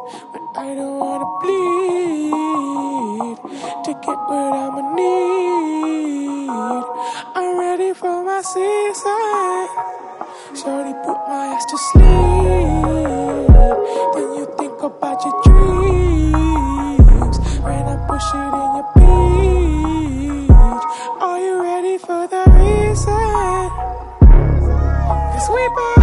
but I don't wanna bleed to get what I'ma need. I'm ready for my season. Shorty put my ass to sleep. Then you think about your dreams when I push it in your beach. Are you ready for the reason? 'Cause we both